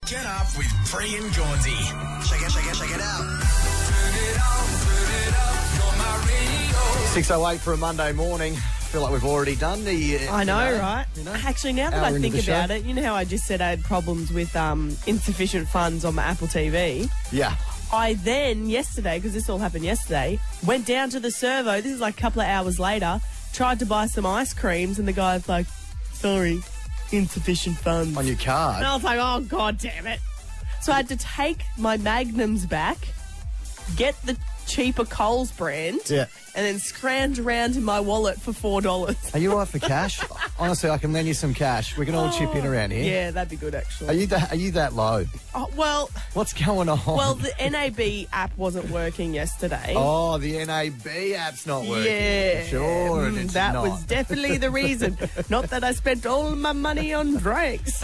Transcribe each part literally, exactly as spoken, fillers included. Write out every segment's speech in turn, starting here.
Get up with Bree and Gauzy. Check it, check it, check it out. Turn it on, turn it up, you're my radio. six oh eight for a Monday morning. I feel like we've already done the... Uh, I know, you know, right? You know, Actually, now that hour I into think the about show. it, you know how I just said I had problems with um, insufficient funds on my Apple T V? Yeah. I then, yesterday, because this all happened yesterday, went down to the servo, this is like a couple of hours later, tried to buy some ice creams, and the guy's like, sorry, insufficient funds. On your card. And I was like, oh, God damn it. So I had to take my Magnums back, get the cheaper Coles brand, Yeah. and then scrounge around in my wallet for four dollars. Are you all right for cash? Honestly, I can lend you some cash. We can all chip in around here. Yeah, that'd be good, Are actually. you that, are you that low? Oh, well, What's going on? well, the N A B app wasn't working yesterday. Oh, the N A B app's not working. Yeah, Sure, Mm, it's that not. was definitely the reason. Not that I spent all my money on drinks.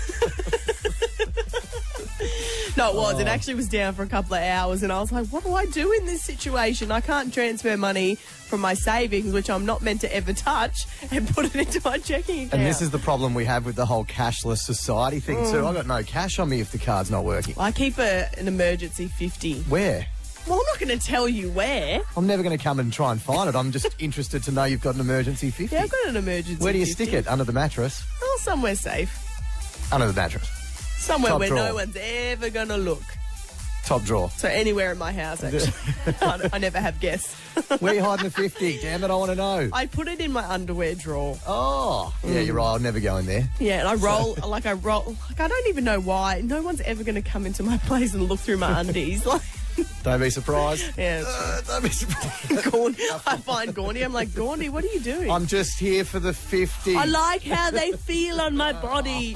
No, it was. It actually was down for a couple of hours, and I was like, what do I do in this situation? I can't transfer money from my savings, which I'm not meant to ever touch, and put it into my checking account. And this is the problem we have with the whole cashless society thing Mm. too. I've got no cash on me if the card's not working. I keep a, an emergency fifty. Where? Well, I'm not going to tell you where. I'm never going to come and try and find it. I'm just interested to know you've got an emergency fifty. Yeah, I've got an emergency Where do you fifty. stick it? Under the mattress? Oh, somewhere safe. Under the mattress. Somewhere Top where drawer. no one's ever going to look. Top drawer. So anywhere in my house, actually. I, I never have guests. Where are you hiding the fifty? Damn it, I want to know. I put it in my underwear drawer. Oh, yeah, you're right. I'll never go in there. Yeah, and I roll, like I roll, like I don't even know why. No one's ever going to come into my place and look through my undies. Like, Don't be surprised. yeah, Uh, don't be surprised. Gawn- I find Gaudy. I'm like, Gaudy, what are you doing? I'm just here for the fifty. I like how they feel on my body.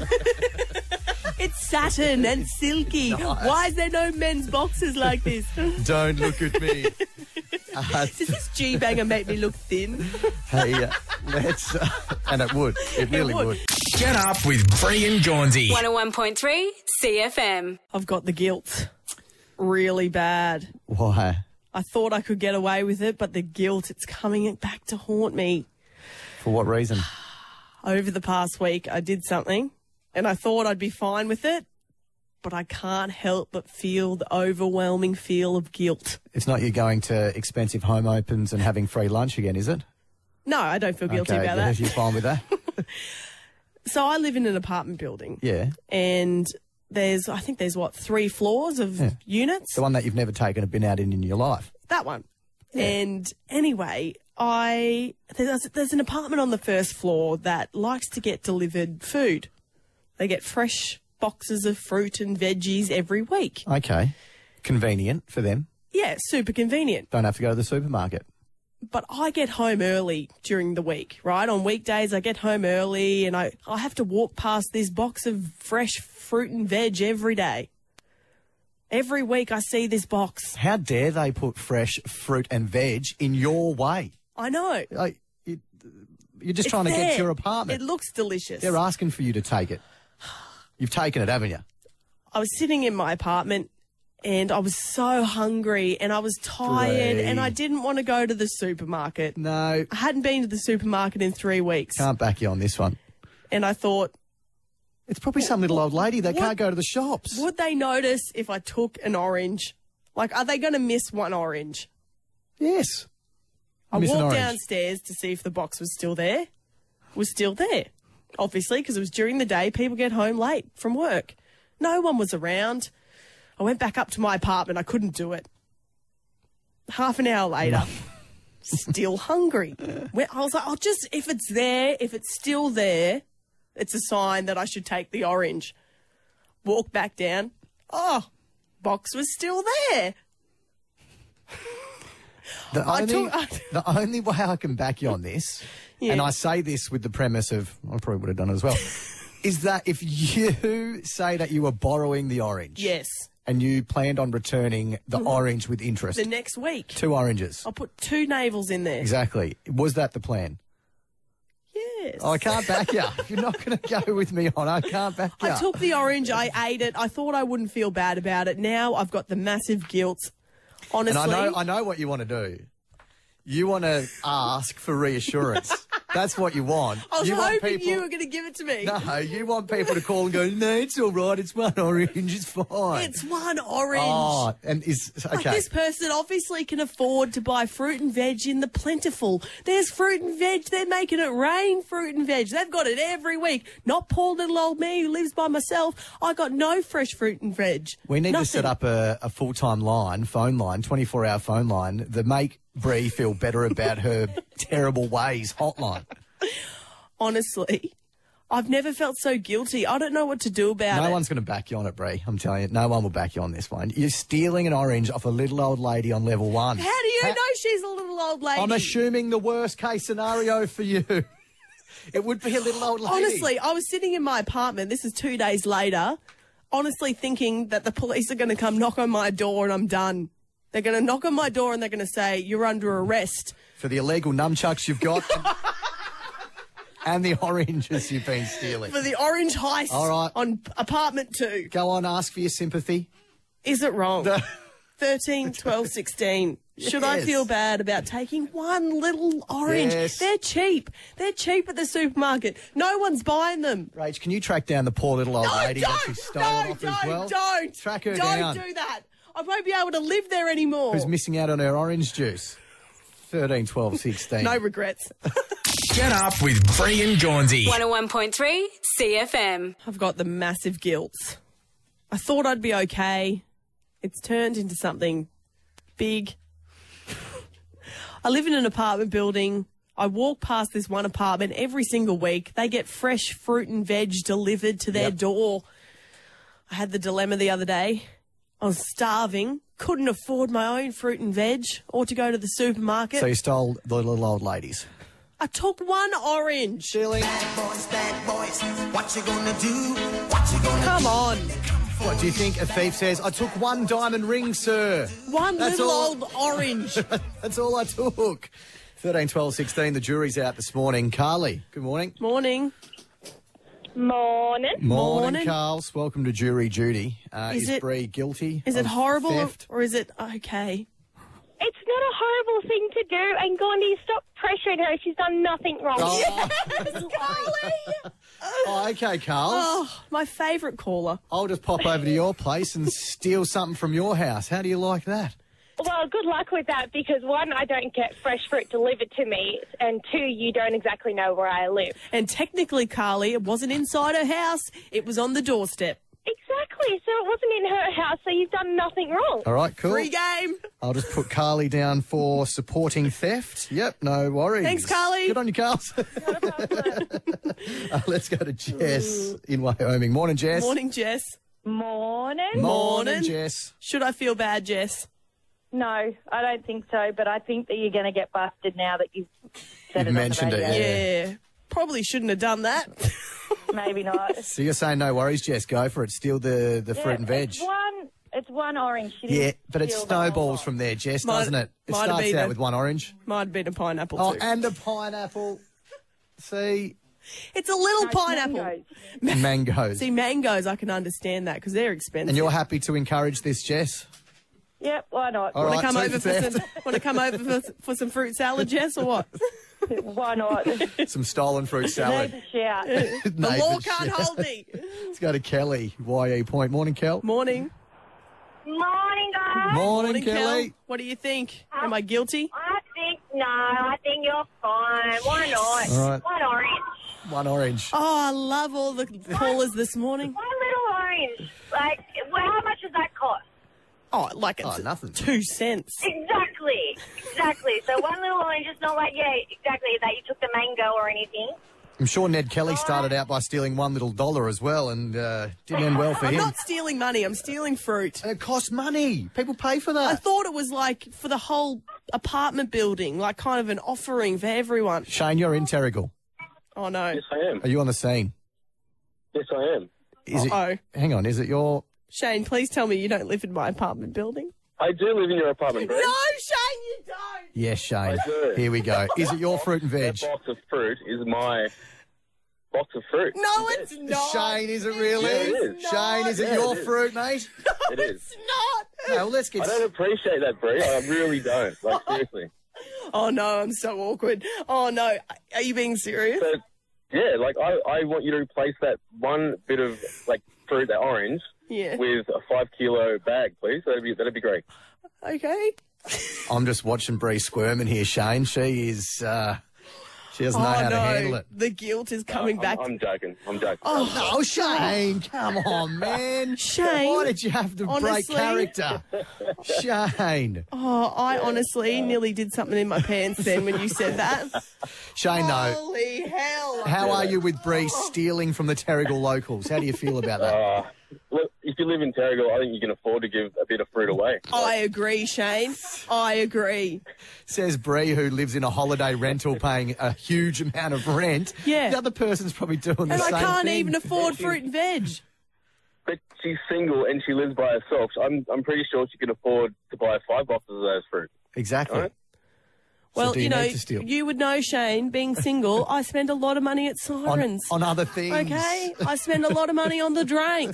It's satin and silky. Nice. Why is there no men's boxes like this? Don't look at me. Uh, Does this G-banger make me look thin? hey, uh, let's... Uh, and it would. It really would. would. Get up with Bree and Gauzy. one oh one point three C F M. I've got the guilt really bad. Why? I thought I could get away with it, but the guilt, it's coming back to haunt me. For what reason? Over the past week, I did something and I thought I'd be fine with it, but I can't help but feel the overwhelming feel of guilt. It's not you going to expensive home opens and having free lunch again, is it? No, I don't feel guilty okay, about yeah, that. you're fine with that? So I live in an apartment building Yeah. and there's, I think there's what, three floors of Yeah. units? The one that you've never taken a bin out in in your life. That one. And anyway, I there's, there's an apartment on the first floor that likes to get delivered food. They get fresh boxes of fruit and veggies every week. Okay. Convenient for them. Yeah, super convenient. Don't have to go to the supermarket. But I get home early during the week, right? On weekdays, I get home early and I, I have to walk past this box of fresh fruit and veg every day. Every week I see this box. How dare they put fresh fruit and veg in your way? I know. Like, it, you're just It's trying to get there. to your apartment. It looks delicious. They're asking for you to take it. You've taken it, haven't you? I was sitting in my apartment and I was so hungry and I was tired Bree. and I didn't want to go to the supermarket. No, I hadn't been to the supermarket in three weeks. can't back you on this one. And I thought, It's probably some little old lady that what- can't go to the shops. would they notice if I took an orange? Like, are they going to miss one orange? Yes. I Miss an walked orange. downstairs to see if the box was still there. It was still there, obviously, because it was during the day. People get home late from work. No one was around. I went back up to my apartment. I couldn't do it. Half an hour later, still hungry. When- I was like, I'll just, if it's there, if it's still there, it's a sign that I should take the orange. Walk back down. Oh, box was still there. The I only, took- I- the only way I can back you on this, Yeah. and I say this with the premise of, I probably would have done it as well, is that if you say that you were borrowing the orange Yes. and you planned on returning the orange with interest, The next week. two oranges, I'll put two navels in there. exactly, was that the plan? Yes. Oh, I can't back you. If you're not going to go with me on, I can't back you. I took the orange, I ate it, I thought I wouldn't feel bad about it. Now I've got the massive guilt. Honestly. And I know, I know what you want to do. You want to ask for reassurance. That's what you want. I was you want hoping people... you were going to give it to me. No, you want people to call and go, no, it's all right, it's one orange, it's fine. It's one orange. Oh, and is, okay. Like this person obviously can afford to buy fruit and veg in the Plentiful. There's fruit and veg. They're making it rain fruit and veg. They've got it every week. Not poor little old me who lives by myself. I got no fresh fruit and veg. We need Nothing. to set up a, a full-time line, phone line, twenty-four hour phone line that make Bree feel better about her terrible ways hotline. Honestly, I've never felt so guilty. I don't know what to do about No it. one's going to back you on it, Bree. I'm telling you, no one will back you on this one. You're stealing an orange off a little old lady on level one. How do you Ha- know she's a little old lady? I'm assuming the worst case scenario for you. It would be a little old lady. Honestly, I was sitting in my apartment. This is two days later. Honestly, thinking that the police are going to come knock on my door and I'm done. They're going to knock on my door and they're going to say, you're under arrest. For the illegal nunchucks you've got and, and the oranges you've been stealing. For the orange heist All right. on apartment two. Go on, ask for your sympathy. Is it wrong? thirteen, twelve, sixteen. Should I Yes. feel bad about taking one little orange? Yes. They're cheap. They're cheap at the supermarket. No one's buying them. Rach, can you track down the poor little old No, lady that she don't, stole no, off don't, as well? don't. Track her don't down. do that. I won't be able to live there anymore. Who's missing out on her orange juice? thirteen, twelve, sixteen. No regrets. Get up with Bree and Jonesy. one oh one point three C F M. I've got the massive guilt. I thought I'd be okay. It's turned into something big. I live in an apartment building. I walk past this one apartment every single week. They get fresh fruit and veg delivered to their Yep. door. I had the dilemma the other day. I was starving, couldn't afford my own fruit and veg or to go to the supermarket. So you stole the little old ladies. I took one orange. Stealing. boys, bad boys, what you gonna do? What you gonna Come on. What do you think a thief says? I took one diamond ring, sir. One That's little all. old orange. That's all I took. thirteen, twelve, sixteen. The jury's out this morning. Carly, good morning. Morning. Morning. Morning. Carls. Welcome to Jury Duty. Uh, Is is it- Bree guilty? Is it of horrible or, theft? or is it okay? It's not a horrible thing to do, and Gandhi, stop pressuring her. She's done nothing wrong. Oh, Carly! oh, okay, Carl. Oh, my favourite caller. I'll just pop over to your place and steal something from your house. How do you like that? Well, good luck with that, because one, I don't get fresh fruit delivered to me, and two, you don't exactly know where I live. And technically, Carly, it wasn't inside her house. It was on the doorstep. Exactly, so it wasn't in her house, so you've done nothing wrong. All right, cool. Free game. I'll just put Carly down for supporting theft. Yep, no worries. Thanks, Carly. Good on you, Carls. Not a problem. uh, let's go to Jess in Wyoming. Morning, Jess. Morning, Jess. Morning. Morning, Morning. Jess. Should I feel bad, Jess? No, I don't think so, but I think that you're going to get busted now that you've said You've it mentioned on the it, radio. Yeah. Yeah. Probably shouldn't have done that. Maybe not. So you're saying no worries, Jess. Go for it. Steal the, the fruit and veg. It's one, it's one orange. She Yeah, didn't but it steal the whole snowballs lot. from there, Jess, Might- doesn't it? It might have starts been out a- with one orange. Might have been a pineapple, Oh, too. and a pineapple. See? It's a little No, pineapple. mangoes. Mangoes. See, mangoes, I can understand that because they're expensive. And you're happy to encourage this, Jess? Yep, why not? All Want right, to come two over for for theft. some? Want to come over for, for some fruit salad, Jess, or what? Why not? Some stolen fruit salad. Neighbours shout. The Neighbours law can't shout. hold me. Let's go to Kelly, Y E Point. Morning, Kel. Morning. Morning, guys. Morning, Kel. Kelly. What do you think? Am I guilty? I think no. I think you're fine. Why not? All right. One orange. One orange. Oh, I love all the callers this morning. One little orange. Like, well, how much does that cost? Oh, like it's Oh, nothing. two cents. Exactly. Exactly. So one little orange is not like, yeah, exactly, that you took the mango or anything. I'm sure Ned Kelly started out by stealing one little dollar as well and uh, didn't end well for I'm him. not stealing money. I'm stealing fruit. And it costs money. People pay for I that. thought it was like for the whole apartment building, like kind of an offering for everyone. Shane, you're in Terrigal. Oh no. Yes, I am. Are you on the scene? Yes, I am. Is it? Oh, Hang on. Is it your? Shane, please tell me you don't live in my apartment building. I do live in your apartment, No, Bree. Shane, you don't. Yes, Shane. I do. Here we go. Is it your fruit and veg? That box of fruit is my box of fruit. No, it's not. Shane, is it really? Yeah, it is. Shane, is it Yeah, your it is. fruit, mate? It is. It's not. No, well, let's get. I don't appreciate that, Bree. I really don't. Like, seriously. Oh, no, I'm so awkward. Oh, no. Are you being serious? So, yeah, like I, I want you to replace that one bit of like fruit, that orange, Yeah. with a five kilo bag, please. That'd be that'd be great. Okay. I'm just watching Bree squirming here, Shane. She is, uh, she doesn't know Oh, how no. to handle it. The guilt is coming I'm, back. I'm joking. I'm joking. Oh, Oh, Shane, come on, man. Shane, Why did you have to break honestly- character? Shane. Oh, I honestly nearly did something in my pants then when you said that. Shane, no. Holy hell. How are you with Bree stealing from the Terrigal locals? How do you feel about that? Uh, look, if you live in Terrigal, I think you can afford to give a bit of fruit away. I agree, Shane. I agree. Says Bree, who lives in a holiday rental paying a huge amount of rent. Yeah. The other person's probably doing the And I same can't thing. even afford fruit and veg. But she's single and she lives by herself. So I'm I'm pretty sure she can afford to buy five boxes of those fruit. Exactly. All right. So Well, do you you know, need to steal? you would know, Shane, being single, I spend a lot of money at on, Sirens. on other things. Okay? I spend a lot of money on the drinks.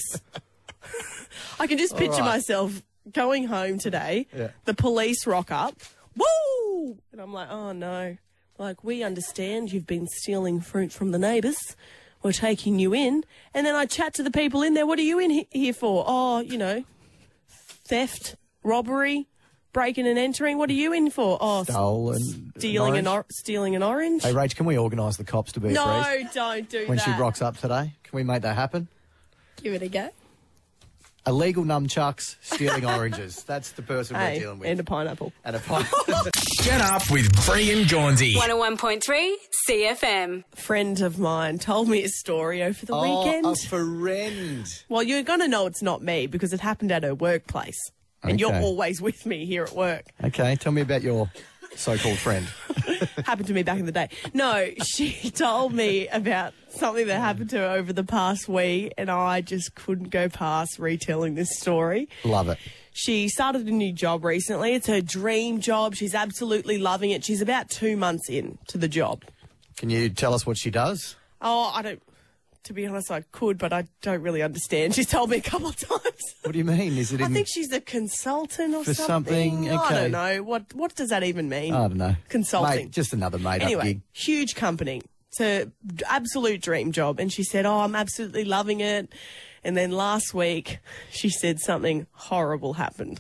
I can just picture right. myself going home today, Yeah. the police rock up, woo! And I'm like, oh no. Like, we understand you've been stealing fruit from the neighbours. We're taking you in. And then I chat to the people in there, what are you in he- here for? Oh, you know, theft, robbery, breaking and entering. What are you in for? Oh, s- Stolen. stealing an, orange. or- stealing an orange? Hey, Rach, can we organise the cops to be at No, Bree's don't do when that. she rocks up today? Can we make that happen? Give it a go. Illegal nunchucks, stealing oranges. That's the person we're Hey, dealing with. and a pineapple. And a pie. Get up with Bree and Jonesy. one oh one point three C F M. A friend of mine told me a story over the Oh, weekend. a friend. Well, you're going to know it's not me because it happened at her workplace. And you're Okay. always with me here at work. Okay, tell me about your so-called friend. Happened to me back in the day. No, she told me about something that happened to her over the past week, and I just couldn't go past retelling this story. Love it. She started a new job recently. It's her dream job. She's absolutely loving it. She's about two months in to the job. Can you tell us what she does? Oh, I don't... To be honest, I could, but I don't really understand. She's told me a couple of times. What do you mean? Is it I in... think she's a consultant or For something, I okay. don't know. What What does that even mean? I don't know. Consulting. Mate, just another made-up Anyway, gig. huge company. It's a absolute dream job. And she said, oh, I'm absolutely loving it. And then last week, she said something horrible happened.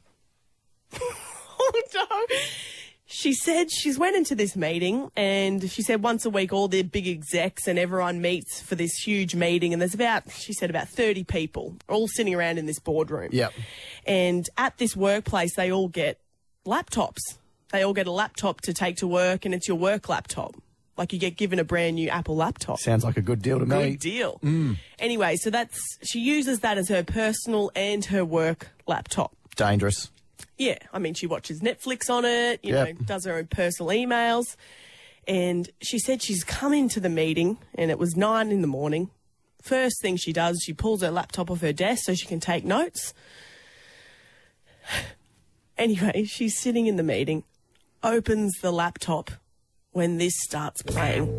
Oh, no. She said she's went into this meeting and she said once a week all the big execs and everyone meets for this huge meeting and there's about, she said about thirty people all sitting around in this boardroom. Yep. And at this workplace they all get laptops. They all get a laptop to take to work and it's your work laptop. Like you get given a brand new Apple laptop. Sounds like a good deal to me. Good deal. Anyway, so that's, she uses that as her personal and her work laptop. Dangerous. Yeah, I mean, she watches Netflix on it, you Yep. know, does her own personal emails. And she said she's come into the meeting and it was nine in the morning. First thing she does, she pulls her laptop off her desk so she can take notes. Anyway, she's sitting in the meeting, opens the laptop when this starts playing.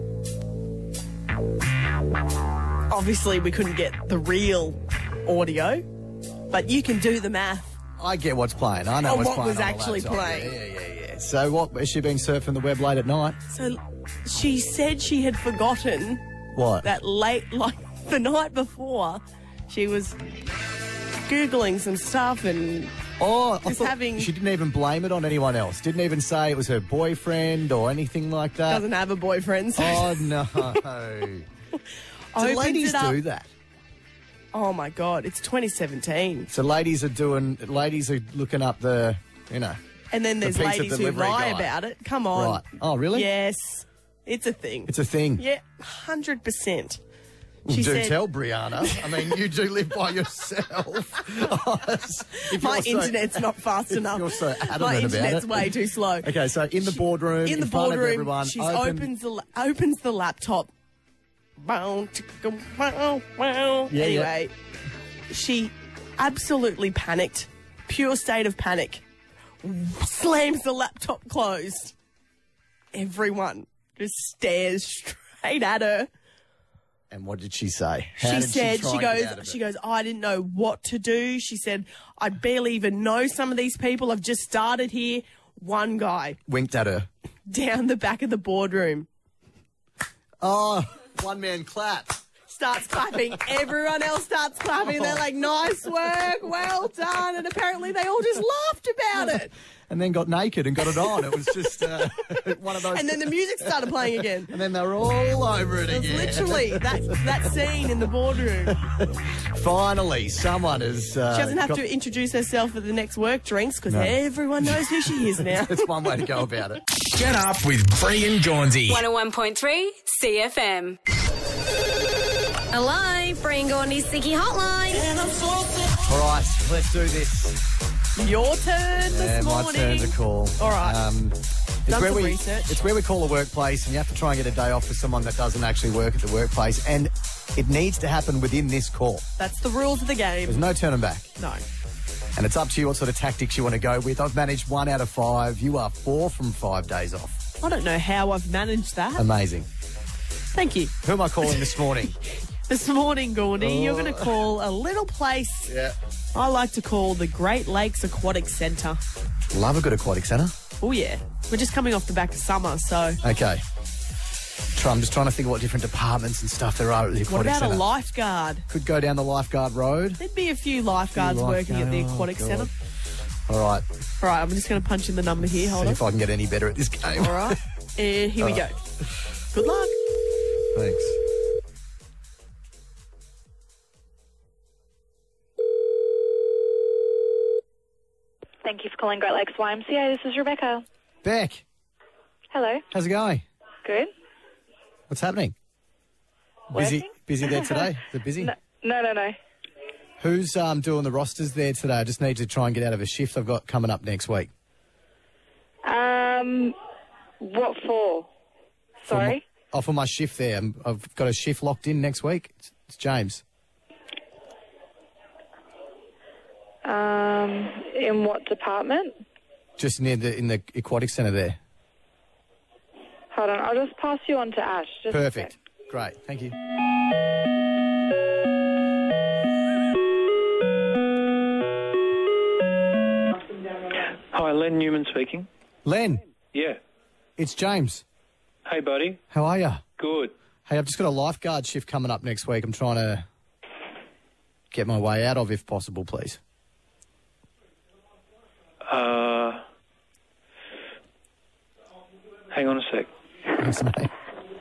Obviously, we couldn't get the real audio, but you can do the math. I get what's playing. I know Oh, what's what playing was on the actually laptop. playing. Yeah, yeah, yeah, yeah. So what, is she being surfing the web late at night? So she said she had forgotten What? that late, like the night before, she was Googling some stuff and Oh, I Just thought having- she didn't even blame it on anyone else. Didn't even say it was her boyfriend or anything like that. doesn't have a boyfriend. So Oh, no. Do opens ladies it up. do that? Oh my God, it's twenty seventeen. So ladies are doing, ladies are looking up the, you know. And then there's The pizza ladies who delivery lie guy. about it. Come on. Right. Oh, really? Yes. It's a thing. It's a thing. Yeah, one hundred percent. Well, She do said, tell, Brianna. I mean, you do live by yourself. If my you're so- internet's not fast if enough. you're so adamant my about internet's it. way too slow. Okay, so in the boardroom, in the front of boardroom, everyone, she open- opens the la- opens the laptop. Bow, chicka, wow, wow. Yeah, yeah. Anyway, she absolutely panicked, pure state of panic. Slams the laptop closed. Everyone just stares straight at her. And what did she say? How She did said, try she and get goes, out of she it? goes, I didn't know what to do. She said, I barely even know some of these people. I've just started here. one guy Winked at her. down the back of the boardroom Oh, one man clap. starts clapping. Everyone else starts clapping. They're like, nice work, well done. And apparently they all just laughed about it. And then got naked and got it on. It was just uh, one of those. And then the music started playing again. And then they were all over it It was again. literally that, that scene in the boardroom. Finally, someone has. Uh, She doesn't have got- to introduce herself at the next work drinks because No. everyone knows who she is now. It's one way to go about it. Get up with Bree and Jonesy. one oh one point three C F M. Hello, Bree and Gordy's Sticky Hotline. All right, let's do this. Your turn this Yeah, my morning. turn to call. All right. Um, it's Done where some we research. it's where we call a workplace, and you have to try and get a day off for someone that doesn't actually work at the workplace, and it needs to happen within this call. That's the rules of the game. There's no turning back, No. and it's up to you what sort of tactics you want to go with. I've managed one out of five. You are four from five days off. I don't know how I've managed that. Amazing. Thank you. Who am I calling this morning? This morning, Gordy, Oh. you're going to call a little place Yeah. I like to call the Great Lakes Aquatic Centre. Love a good aquatic centre. Oh, yeah. We're just coming off the back of summer, so Okay. Try, I'm just trying to think of what different departments and stuff there are at the aquatic what about centre. a lifeguard? Could go down the lifeguard road. There'd be a few lifeguards Few working at the lifeguard- aquatic oh, centre. God. All right. All right, I'm just going to punch in the number here. Hold See on. if I can get any better at this game. All right. And here we go. Good luck. Thanks. Thank you for calling Great Lakes Y M C A. This is Rebecca. Beck, Hello. how's it going? Good. What's happening? Busy, Working? busy there today? Is it busy? No, no, no, no. Who's um, doing the rosters there today? I just need to try and get out of a shift I've got coming up next week. Um, what for? For my- Sorry. oh, for my shift there. I'm- I've got a shift locked in next week. It's, it's James. Um, in what department? Just near the in the aquatic centre there. Hold on, I'll just pass you on to Ash. Just a Perfect. sec. Great. Thank you. Hi, Len Newman speaking. Len, Yeah. it's James. Hey, buddy. How are you? Good. Hey, I've just got a lifeguard shift coming up next week. I'm trying to get my way out of, if possible, please. Uh, hang on a sec. Thanks, mate.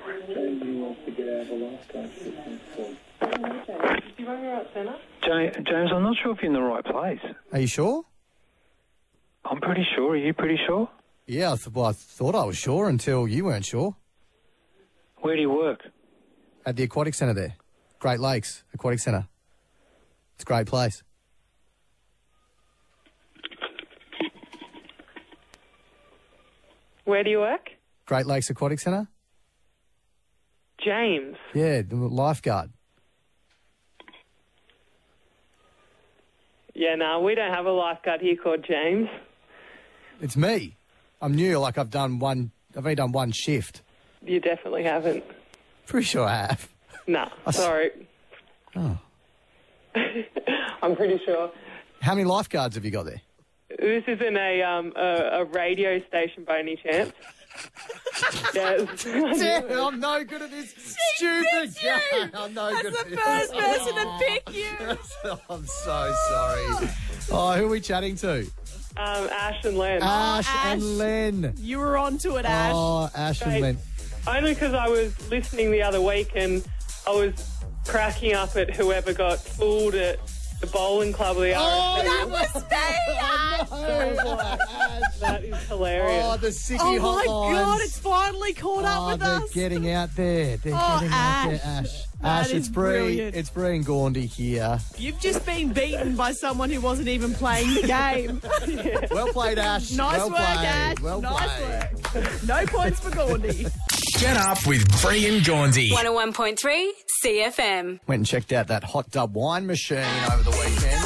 Ja- James, I'm not sure if you're in the right place. Are you sure? I'm pretty sure. Are you pretty sure? Yeah, I th- well, I thought I was sure until you weren't sure. Where do you work? At the aquatic centre there. Great Lakes Aquatic Centre. It's a great place. Where do you work? Great Lakes Aquatic Centre? James. Yeah, the lifeguard. Yeah, no, we don't have a lifeguard here called James. It's me. I'm new, like I've done one, I've only done one shift. You definitely haven't. Pretty sure I have. No, I s- sorry. Oh. I'm pretty sure. How many lifeguards have you got there? This isn't a um a, a radio station by any chance. Yes. Damn, I'm no good at this stupid you. game. I'm no That's good the at this. first person to pick you. I'm so sorry. Oh, who are we chatting to? Um, Ash and Len. Ash, Ash. and Len. You were on to it, Ash. Oh, Ash and Great. Len. Only because I was listening the other week and I was cracking up at whoever got fooled at the bowling club of the Oh, R S C. That was me, Ash. That is hilarious. Oh, the Sicky Oh, my hotlines. God, it's finally caught up Oh, with they're us. getting out there. They're Oh, getting Ash. out there, Ash. That Ash, is it's Bree. brilliant. It's Bree and Gaundy here. You've just been beaten by someone who wasn't even playing the game. Well played, Ash. Nice well work, played. Ash. Well nice played. work. No points for Gaundy. Get up with Bree and Jonesy. one oh one point three C F M. Went and checked out that hot dub wine machine over the weekend.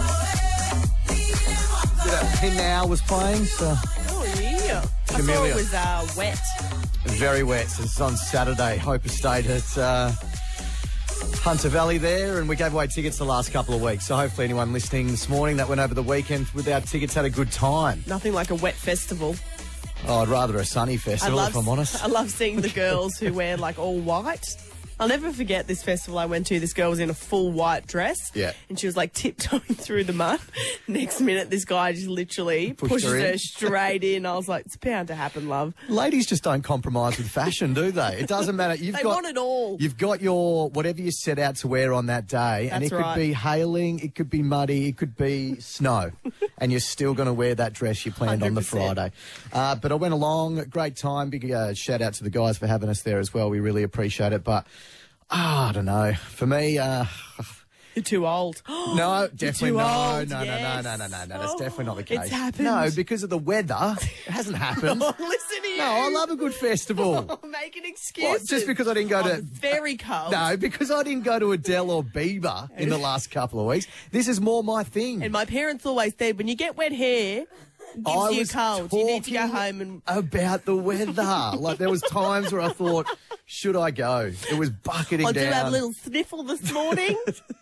That Pin Now was playing, so Oh, yeah. I thought Camellia. it was uh, wet. very wet. So it's on Saturday, Hope Estate at uh, Hunter Valley there, and we gave away tickets the last couple of weeks. So hopefully anyone listening this morning that went over the weekend without tickets had a good time. Nothing like a wet festival. Oh, I'd rather a sunny festival, I love, if I'm honest. I love seeing the girls who wear like all white. I'll never forget this festival I went to. This girl was in a full white dress. Yeah. And she was like tiptoeing through the mud. Next minute, this guy just literally Pushed pushes her her, in. straight in. I was like, it's bound to happen, love. Ladies just don't compromise with fashion, do they? It doesn't matter. You've They got, want it all. You've got your whatever you set out to wear on that day, and it That's could right. be hailing, it could be muddy, it could be snow, and you're still going to wear that dress you planned on the one hundred percent. Friday. Uh, but I went along, great time. Big uh, shout out to the guys for having us there as well. We really appreciate it. But ah, I don't know. For me, uh, You're too old. no, definitely too no, old, no, yes. no, no, no, no, no. That's Oh, definitely not the it's case. happened. No, because of the weather, it hasn't happened. Oh, listen to you. No, I love a good festival. Make an excuse. What, just because I didn't go to... Oh, very cold. No, because I didn't go to Adele or Bieber in the last couple of weeks. This is more my thing. And my parents always said, when you get wet hair, it gives I you a was cold. You need to go talking home and... about the weather. Like, there was times where I thought, should I go? It was bucketing I down. did have a little sniffle this morning.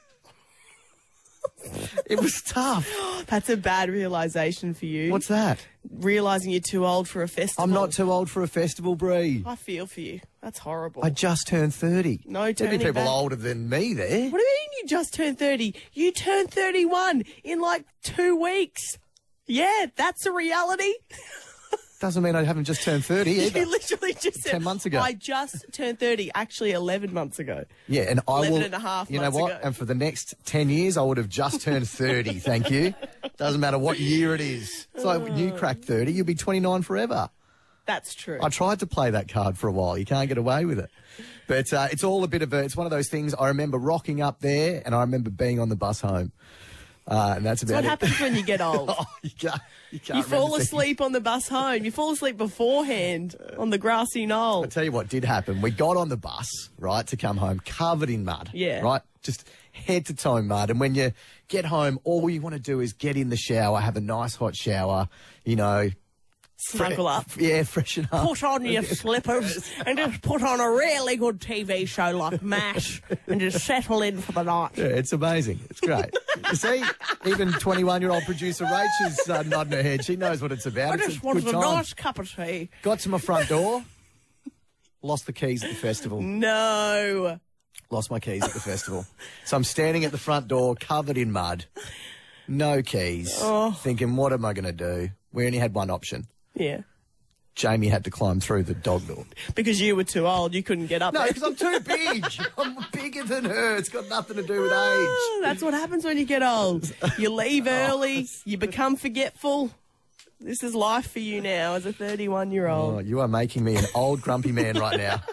It was tough. That's a bad realisation for you. What's that? Realising you're too old for a festival. I'm not too old for a festival, Bree. I feel for you. That's horrible. I just turned thirty. No There'd turning be people back. older than me there. What do you mean you just turned thirty? You turned thirty-one in like two weeks. Yeah, that's a reality. Doesn't mean I haven't just turned thirty either. You literally just said, ten months ago. I just turned thirty, actually eleven months ago. Yeah, and I eleven will. and a half you know months what? ago. And for the next ten years, I would have just turned thirty. Thank you. Doesn't matter what year it is. It's like when you crack thirty, you'll be twenty-nine forever. That's true. I tried to play that card for a while. You can't get away with it. But uh, it's all a bit of a. It's one of those things. I remember rocking up there, and I remember being on the bus home. Uh, and that's That's about what it. happens when you get old. Oh, you can't. You, can't You fall remember things. asleep on the bus home. You fall asleep beforehand on the grassy knoll. I'll tell you what did happen. We got on the bus, right, to come home covered in mud. Yeah. Right? Just head to toe mud. And when you get home, all you want to do is get in the shower, have a nice hot shower, you know. Snuggle up. Yeah, freshen up. Put on your slippers and just put on a really good T V show like MASH and just settle in for the night. Yeah, it's amazing. It's great. You see, even twenty-one-year-old producer Rach is uh, nodding her head. She knows what it's about. I It's just a wanted good a time. nice cup of tea. Got to my front door. Lost the keys at the festival. No. Lost my keys at the festival. So I'm standing at the front door covered in mud. No keys. Oh. Thinking, what am I going to do? We only had one option. Yeah. Jamie had to climb through the dog door. Because you were too old, you couldn't get up No, there. because I'm too big. I'm bigger than her. It's got nothing to do with age. That's what happens when you get old. You leave early, you become forgetful. This is life for you now as a thirty-one-year-old. Oh, you are making me an old grumpy man right now.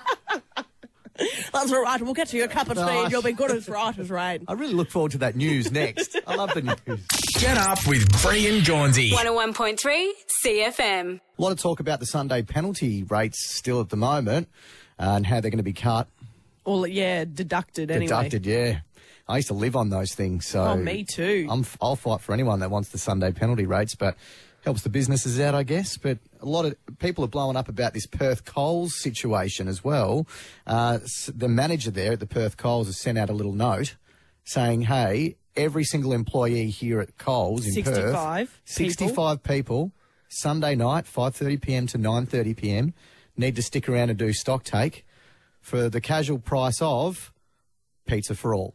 That's all right. We'll get you a cup of tea No, and you'll be good as right as rain. I really look forward to that news next. I love the news. Get up with Bree and Jonesy. one oh one point three C F M. A lot of talk about the Sunday penalty rates still at the moment uh, and how they're going to be cut. Well, yeah, deducted anyway. Deducted, yeah. I used to live on those things, so Oh, me too. I'm, I'll fight for anyone that wants the Sunday penalty rates, but helps the businesses out, I guess. But a lot of people are blowing up about this Perth Coles situation as well. Uh, s- the manager there at the Perth Coles has sent out a little note saying, hey, every single employee here at Coles in Perth, sixty-five sixty-five people, Sunday night, five thirty p m to nine thirty p m, need to stick around and do stock take for the casual price of pizza for all.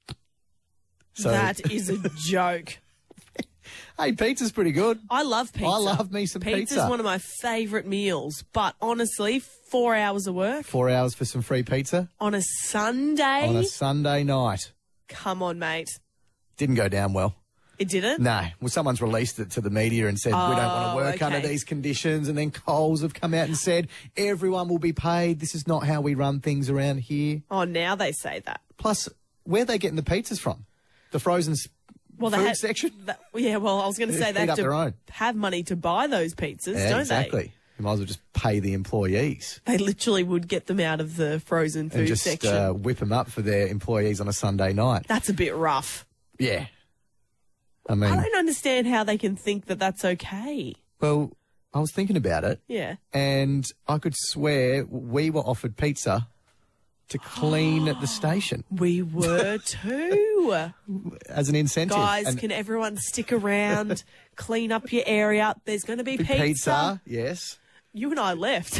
So, That is a joke. hey, pizza's pretty good. I love pizza. I love me some Pizza's pizza. one of my favourite meals. But honestly, four hours of work Four hours for some free pizza on a Sunday? on a Sunday night. Come on, mate. Didn't go down well. It didn't? No. Well, someone's released it to the media and said, we don't want Oh, to work under okay. these conditions. And then Coles have come out and said, everyone will be paid. This is not how we run things around here. Oh, now they say that. Plus, where are they getting the pizzas from? The frozen s- Well, food they have, section? that- yeah, well, I was going to say Heat they have up to their own. have money to buy those pizzas, Yeah, don't exactly. You might as well just pay the employees they? They literally would get them out of the frozen food and just section. uh, whip them up for their employees on a Sunday night. That's a bit rough. Yeah. I mean, I don't understand how they can think that that's okay. well, I was thinking about it. Yeah. And I could swear we were offered pizza to clean the station We were too. as an incentive. Guys, And can everyone stick around, clean up your area? There's going to be pizza. pizza, yes. You and I left.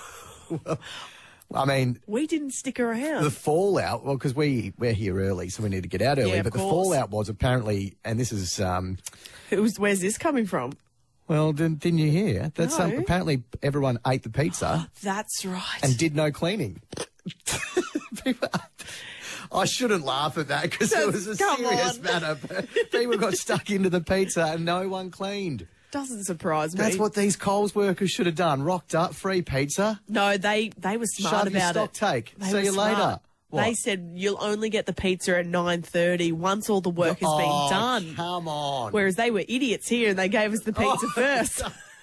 I mean, We didn't stick around. the fallout, well, because we, we're here early, so we need to get out early. Yeah, of but the course. fallout was apparently, and this is, um, It was, where's this coming from? well, didn't, didn't you hear? That's um, No. apparently everyone ate the pizza That's right. and did no cleaning. People- I shouldn't laugh at that because it was a Come serious on. matter. But people got stuck into the pizza and no one cleaned. Doesn't surprise me. That's what these Coles workers should have done. Rocked up, free pizza. No, they they were smart Shove your about stock it. take. They See were you later. smart. What? They said you'll only get the pizza at nine thirty once all the work has Oh, been done. Come on. Whereas they were idiots here and they gave us the pizza Oh, first.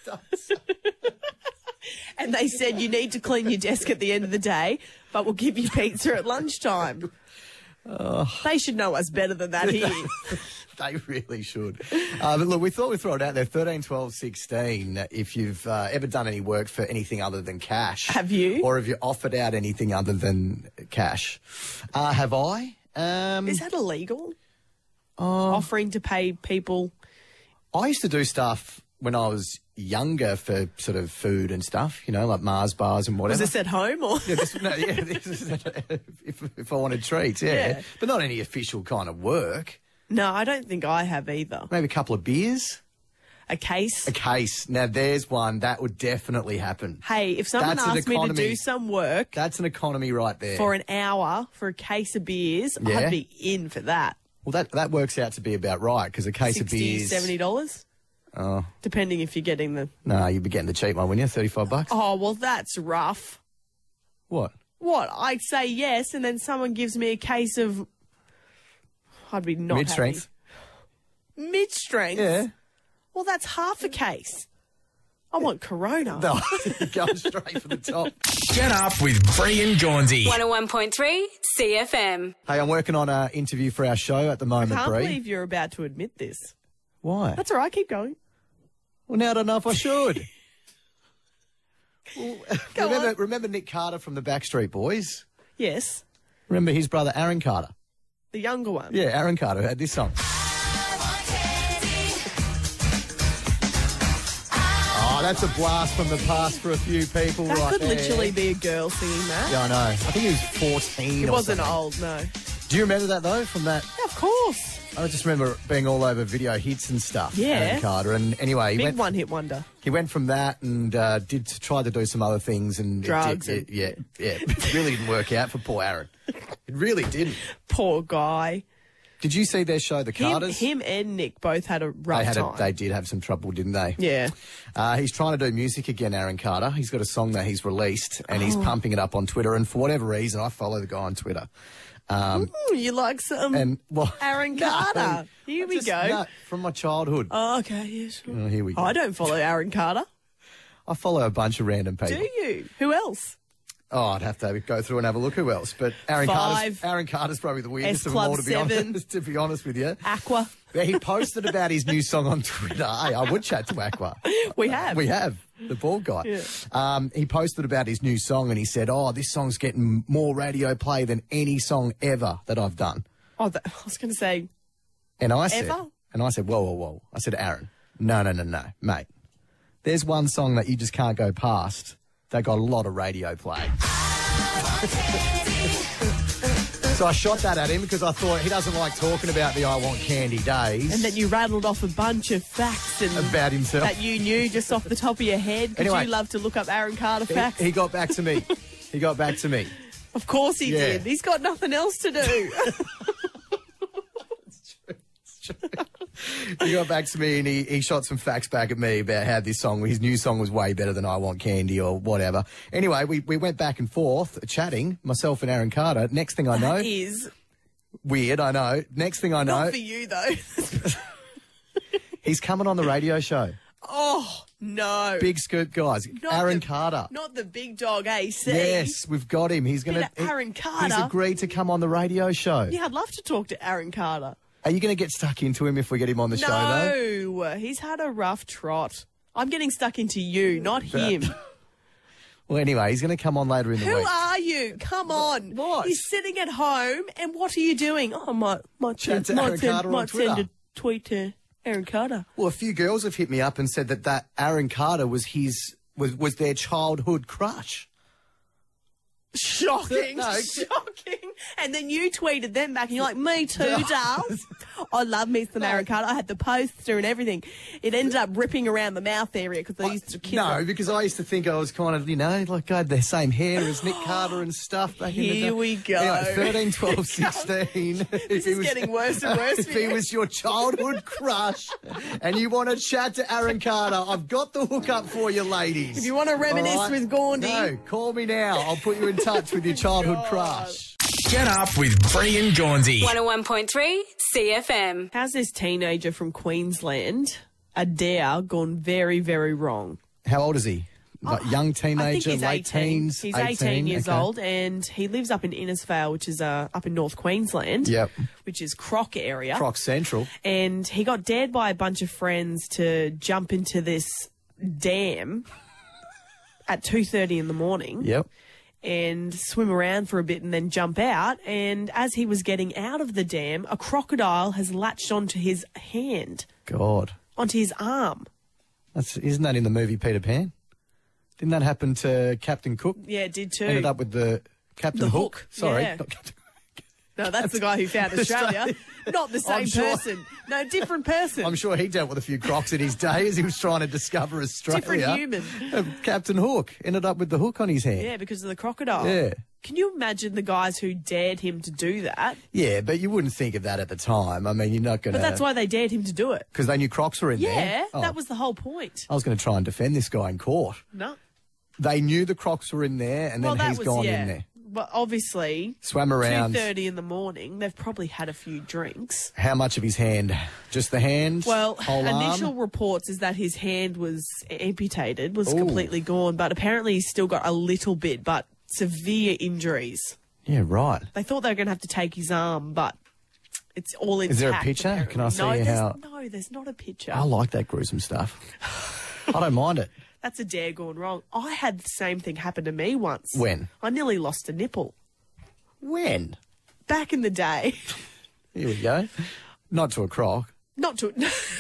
And they said you need to clean your desk at the end of the day, but we'll give you pizza at lunchtime. They should know us better than that here. They really should. Uh, but look, we thought we'd throw it out there. thirteen, twelve, sixteen. If you've uh, ever done any work for anything other than cash. Have you? Or have you offered out anything other than cash? Uh, have I? Um, Is that illegal? Oh. Offering to pay people. I used to do stuff when I was younger for sort of food and stuff, you know, like Mars bars and whatever. Was this at home or? Yeah, this, no, yeah, this is, if, if I wanted treats, yeah. Yeah. But not any official kind of work. No, I don't think I have either. Maybe a couple of beers. A case. A case. Now, there's one that would definitely happen. Hey, if someone That's an asked me to economy. do some work That's an economy right there. for an hour for a case of beers, Yeah. I'd be in for that. Well, that that works out to be about right because a case sixty of beers. seventy dollars Oh, depending if you're getting the. no, you'd be getting the cheap one, wouldn't you? thirty-five bucks. Oh, well, that's rough. What? What? I'd say yes, and then someone gives me a case of. I'd be not Mid strength. happy. Mid strength? Yeah. Well, that's half a case. I want Corona. No, going straight for the top. Get up with Bree and Gaunsey. one oh one point three C F M. Hey, I'm working on an interview for our show at the I moment, can't Bree. believe you're about to admit this. Why? That's all right. Keep going. Well, now I don't know if I should. Well, Go remember, on. remember Nick Carter from the Backstreet Boys? Yes, Remember his brother Aaron Carter? the younger one. Yeah, Aaron Carter had this song. Oh, that's a blast from the past for a few people That right could there. literally be a girl singing that. Yeah, I know. I think he was fourteen It or wasn't something. old, no. Do you remember that, though, from that? Yeah, of course. I just remember being all over video hits and stuff. Yeah. Aaron Carter. And anyway, he Big went, one-hit wonder. he went from that and uh, did try to do some other things. and it Drugs did- and- it- Yeah, yeah. It really didn't work out for poor Aaron. It really didn't. Poor guy. Did you see their show, The Him, Carters? him and Nick both had a rough They had a, time. they did have some trouble, didn't they? Yeah. Uh, he's trying to do music again, Aaron Carter. He's got a song that he's released and he's Oh. pumping it up on Twitter. And for whatever reason, I follow the guy on Twitter. Um, Ooh, you like some and well, Aaron no, Carter? Here I we just- go. no, from my childhood. Oh, okay, yeah, sure. Oh, here we go. I don't follow Aaron Carter. I follow a bunch of random people. Do you? Who else? Oh, I'd have to go through and have a look who else. But Aaron Five. Carter's, Aaron Carter's probably the weirdest S of them Club all, to be, seven. honest, to be honest with you. Aqua. Yeah, he posted about his new song on Twitter. Hey, I would chat to Aqua. We have. We have. The bald guy. Yeah. Um, he posted about his new song and he said, oh, this song's getting more radio play than any song ever that I've done. Oh, that, I was going to say, And I said, Ever? and I said, whoa, whoa, whoa. I said, Aaron, no, no, no, no, mate. There's one song that you just can't go past that got a lot of radio play. So I shot that at him because I thought he doesn't like talking about the I Want Candy days. and then you rattled off a bunch of facts and About himself. that you knew just off the top of your head because Anyway. you love to look up Aaron Carter He- facts. He, got back to me. He got back to me. Of course he Yeah. did. He's got nothing else to do. He got back to me and he, he shot some facts back at me about how this song, his new song was way better than I Want Candy or whatever. Anyway, we, we went back and forth chatting, myself and Aaron Carter. Next thing I know, That is weird, I know. Next thing I know, not for you though. he's coming on the radio show. Oh no! Big scoop, guys. Not Aaron the- Carter. Not the big dog A C. Yes, we've got him. He's going to. Bit of Aaron Carter. He's agreed to come on the radio show. Yeah, I'd love to talk to Aaron Carter. Are you going to get stuck into him if we get him on the show, though? No, he's had a rough trot. I'm getting stuck into you, not him. Well, anyway, he's going to come on later in the Who week. are you? you. Come on. What? He's sitting at home, and what are you doing? Oh, I might, might, Chat send, to might, Aaron send, Carter on might send Twitter. a tweet to Aaron Carter. Well, a few girls have hit me up and said that that Aaron Carter was his was was their childhood crush. Shocking, No. shocking. And then you tweeted them back and you're like, me too, dolls. I love me some Aaron Carter. I had the poster and everything. It ended up ripping around the mouth area because they used to kiss No, it. because I used to think I was kind of, you know, like I had the same hair as Nick Carter and stuff back in the day. Here we go. Anyway, thirteen, twelve, sixteen. This is getting worse and worse If for he you. was your childhood crush and you want to chat to Aaron Carter, I've got the hookup for you, ladies. If you want to reminisce All right? with Gaundy. No, call me now. I'll put you in touch with your childhood crush. Get up with Brie and Jonesy. one oh one point three C F M. How's this teenager from Queensland, Adair, gone very, very wrong? How old is he? Like young I teenager, think he's late eighteen. teens? He's eighteen years okay. old, and he lives up in Innisfail, which is uh, up in North Queensland. Yep. Which is Croc area. Croc Central. And he got dared by a bunch of friends to jump into this dam at two thirty in the morning. Yep. And swim around for a bit and then jump out. And as he was getting out of the dam, a crocodile has latched onto his hand, God. onto his arm. That's, isn't that in the movie Peter Pan? Didn't that happen to Captain Cook? Yeah, it did too. Ended up with the Captain The Hook. Hook, Sorry. yeah. Not Captain No, that's the guy who found Australia. Not the same I'm sure- person. No, different person. I'm sure he dealt with a few crocs in his day as he was trying to discover Australia. Different human. Uh, Captain Hook ended up with the hook on his hand. Yeah, because of the crocodile. Yeah. Can you imagine the guys who dared him to do that? Yeah, but you wouldn't think of that at the time. I mean, you're not going to... But that's why they dared him to do it. Because they knew crocs were in Yeah, there? Oh, that was the whole point. I was going to try and defend this guy in court. No. They knew the crocs were in there, and well, then that he's was, gone yeah. in there. Well, obviously, Swam around. two thirty in the morning, they've probably had a few drinks. How much of his hand? Just the hand? Well, whole initial arm? reports is that his hand was amputated, was Ooh. completely gone, but apparently he's still got a little bit, but severe injuries. Yeah, right. They thought they were going to have to take his arm, but it's all intact. Is there a picture? apparently. Can I see no, there's, how- No, there's not a picture. I like that gruesome stuff. I don't mind it. That's a dare gone wrong. I had the same thing happen to me once. When? I nearly lost a nipple. When? Back in the day. Here we go. Not to a croc. Not to...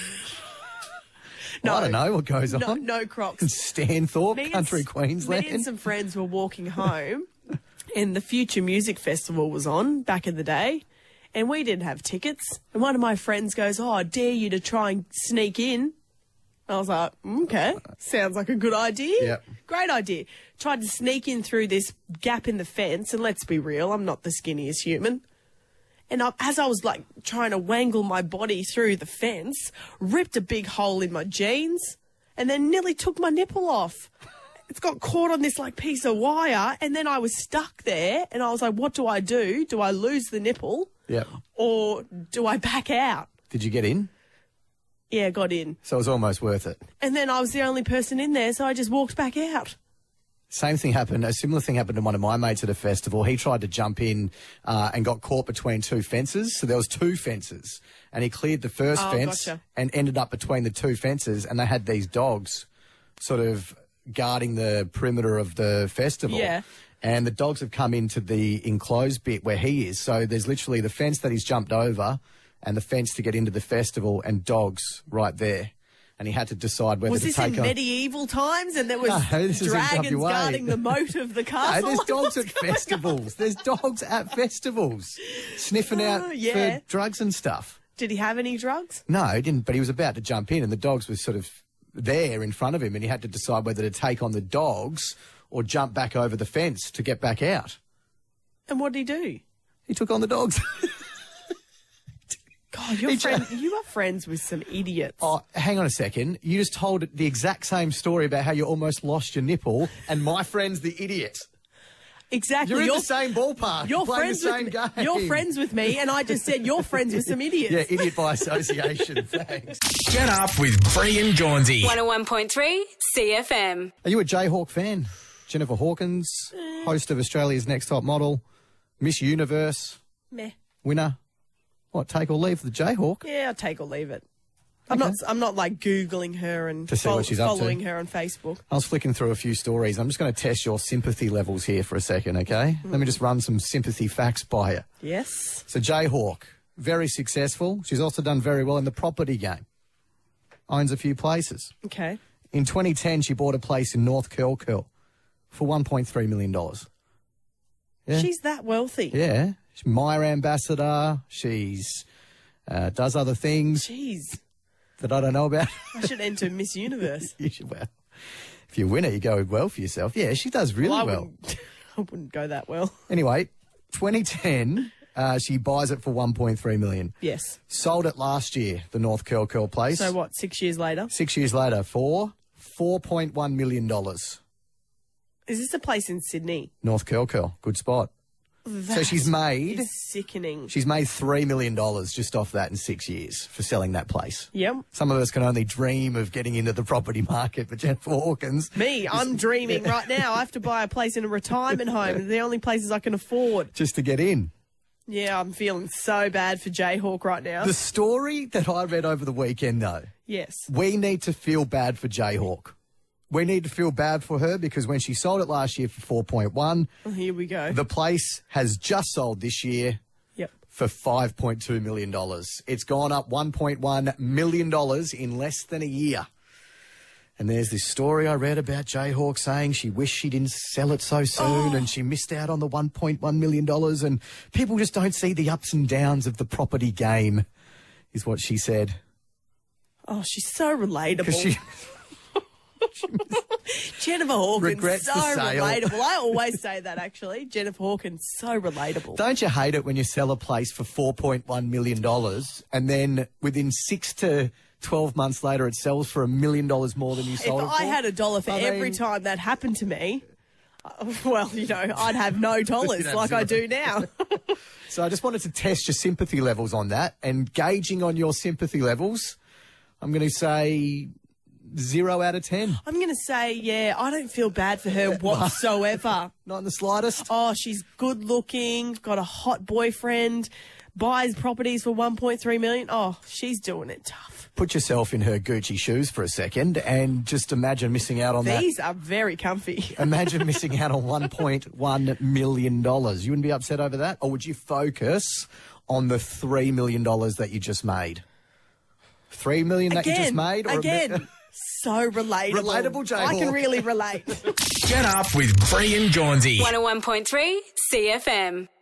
Well, I don't know what goes No, on. no crocs. Stanthorpe, Me and- country Queensland. Me and some friends were walking home and the Future Music Festival was on back in the day and we didn't have tickets. And one of my friends goes, oh, I dare you to try and sneak in. I was like, okay, sounds like a good idea. Yep. Great idea. Tried to sneak in through this gap in the fence, and let's be real, I'm not the skinniest human. And I, as I was like trying to wangle my body through the fence, ripped a big hole in my jeans, and then nearly took my nipple off. It's got caught on this like piece of wire, and then I was stuck there, and I was like, what do I do? Do I lose the nipple, Yep. or do I back out? Did you get in? Yeah, got in. So it was almost worth it. And then I was the only person in there, so I just walked back out. Same thing happened. A similar thing happened to one of my mates at a festival. He tried to jump in uh, and got caught between two fences. So there was two fences, and he cleared the first Oh, fence gotcha. and ended up between the two fences. And they had these dogs, sort of guarding the perimeter of the festival. Yeah. And the dogs have come into the enclosed bit where he is. So there's literally the fence that he's jumped over, and the fence to get into the festival, and dogs right there. And he had to decide whether Was to this take in on. medieval times and there was No, this is in dragons W A. guarding the moat of the No, castle? there's dogs at What's going festivals. There's dogs at festivals sniffing Oh, out yeah. for drugs and stuff. Did he have any drugs? No, he didn't, but he was about to jump in, and the dogs were sort of there in front of him, and he had to decide whether to take on the dogs or jump back over the fence to get back out. And what did he do? He took on the dogs. God, you're He friend, tried- you are friends with some idiots. Oh, hang on a second. You just told the exact same story about how you almost lost your nipple, and my friend's the idiot. Exactly. You're in You're- the same ballpark. You're playing friends the same with game. me. You're friends with me, and I just said you're friends with some idiots. Yeah, idiot by association. Thanks. Get up with Brie and Jonesy. one oh one point three C F M. Are you a Jayhawk fan? Jennifer Hawkins, host of Australia's Next Top Model, Miss Universe Meh. winner. What, take or leave the Jayhawk? Yeah, I'll take or leave it. I'm not. I'm not like Googling her and To see what she's up to. following her on Facebook. I was flicking through a few stories. I'm just going to test your sympathy levels here for a second, okay? Mm. Let me just run some sympathy facts by you. Yes. So Jayhawk, very successful. She's also done very well in the property game. Owns a few places. Okay. In twenty ten, she bought a place in North Curl Curl for one point three million dollars. Yeah. She's that wealthy. Yeah. She's Myer ambassador. She's uh, does other things. Jeez. That I don't know about. I should enter Miss Universe. You should, well, if you win it, you go well for yourself. Yeah, she does really well. I well. Wouldn't, I wouldn't go that well. Anyway, twenty ten, uh, she buys it for one point three million dollars. Yes. Sold it last year, the North Curl Curl place. So what, six years later? Six years later for four point one million dollars. Is this a place in Sydney? North Curl Curl, good spot. That so she's made... is sickening. She's made three million dollars just off that in six years for selling that place. Yep. Some of us can only dream of getting into the property market, but Jennifer Hawkins... Me, I'm dreaming right now. I have to buy a place in a retirement home. They're the only places I can afford. Just to get in. Yeah, I'm feeling so bad for Jayhawk right now. The story that I read over the weekend, though... Yes. We need to feel bad for Jayhawk. We need to feel bad for her because when she sold it last year for four point one... Oh, here we go. The place has just sold this year yep. for five point two million dollars. It's gone up one point one million dollars in less than a year. And there's this story I read about Jayhawk saying she wished she didn't sell it so soon oh. and she missed out on the one point one million dollars. And people just don't see the ups and downs of the property game, is what she said. Oh, she's so relatable. She... Jennifer Hawkins, Regrets so the sale. relatable. I always say that, actually. Jennifer Hawkins, so relatable. Don't you hate it when you sell a place for four point one million dollars and then within six to twelve months later it sells for a million dollars more than you sold if it for? I had a dollar for I every mean... time that happened to me, uh, well, you know, I'd have no dollars like zero. I do now. So I just wanted to test your sympathy levels on that, and gauging on your sympathy levels, I'm going to say... Zero out of ten. I'm going to say, yeah, I don't feel bad for her whatsoever. Not in the slightest. Oh, she's good looking, got a hot boyfriend, buys properties for one point three million dollars. Oh, she's doing it tough. Put yourself in her Gucci shoes for a second and just imagine missing out on These that. These are very comfy. Imagine missing out on one point one million dollars. You wouldn't be upset over that? Or would you focus on the three million dollars that you just made? three million dollars that again, you just made? Or again. A So relatable. Relatable, Jayhawk. I can really relate. Get up with Brie and Jonesy. one oh one point three C F M.